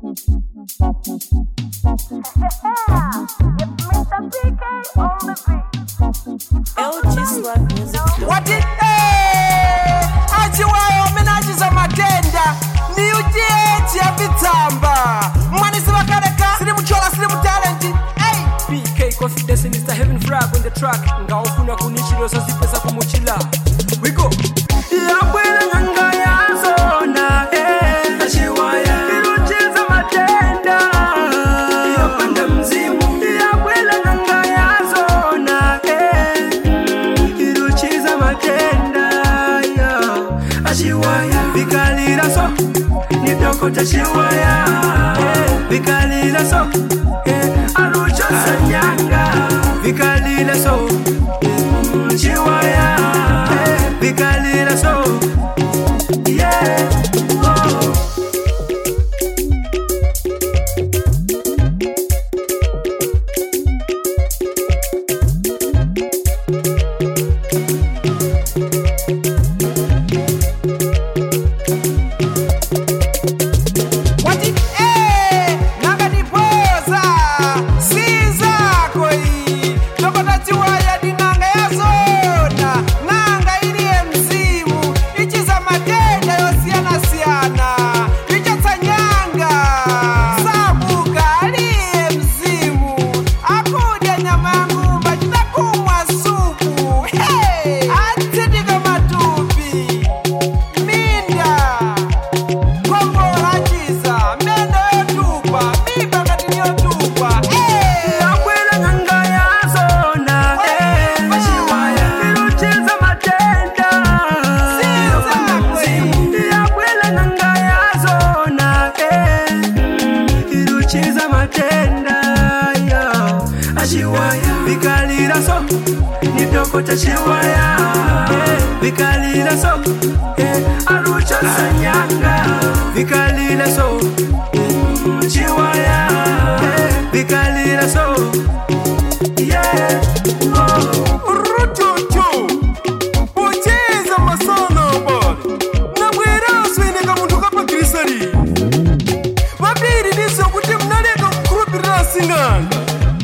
What it achiwayo menachiza matenda ni ujechi ya vitamba mwani siwakareka sili mchola sili mutalenti PK confidence Mr. Heaven Frag on the track nga ofuna kunishiro so zipesa kumuchila we go yabwela nganga ya zona achiwaya iluchiza matenda yapanda mzimu yabwela nganga ya zona iluchiza matenda achiwaya bikalira so nidokota chiwaya bikalira so alucho sanyanga bikalira so chiwaya bikalira so yeah oh. Bikalira so nidokota chiwaya bikalira so alucho sanyanga bikalira so chiwaya bikalira so yeah oh rututu ucheza masana bali na bwera swene kamuntu kapa grisari babiri niso kuti mnaleka kukrupira singanga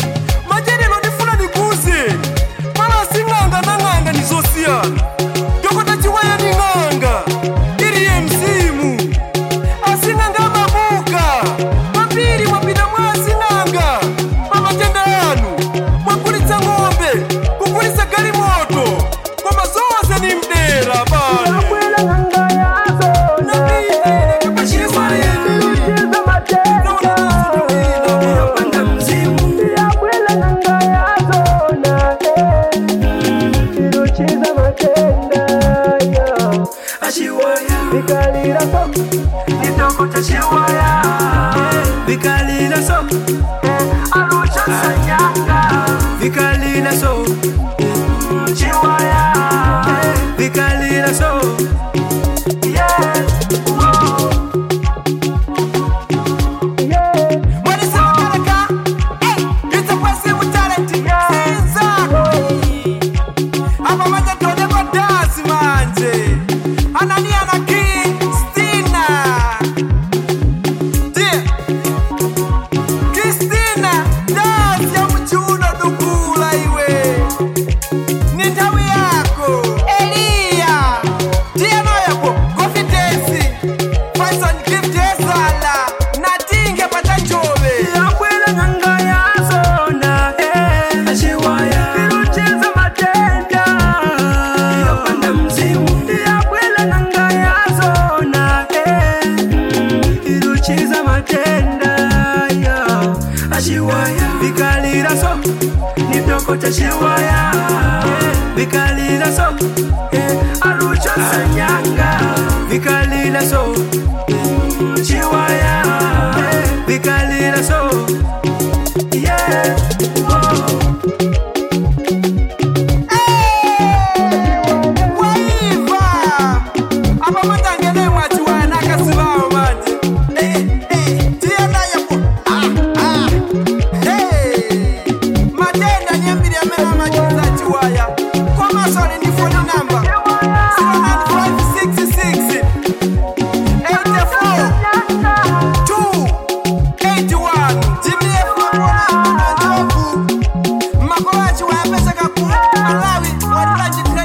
Dokota chiwaya ni nganga iriye mzimu asinganga mabuka mapiri mwapita mwasinanga mamatenda yanu mwakulitsa ng'ombe kukulitsa gari moto kwa mazoze ni mdera bana bikalira so nidokota chiwaya bikalira so alucho sanyanga bikalira so chiwaya bikalira so yeah oh. Mwani sawa karaka it's a possible talent sinzako hapa maja tuone kwa dance manje anani anaki bikalira so nidokota chiwaya bikalira so alucho sanyanga bikalira so chiwaya bikalira so yeah oh.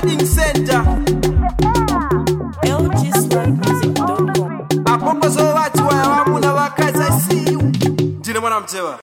Wedding Center lgsmartmusic.com apopo zo watu wa wamuna wakaza siu ndine mwana mtewa